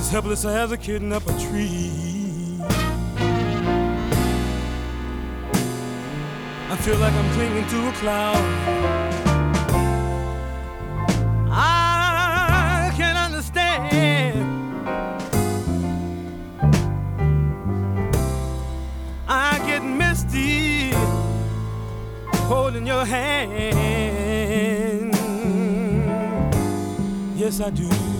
helpless as a kitten up a tree. I feel like I'm clinging to a cloud. I can't understand. I get misty holding your hand. Yes, I do.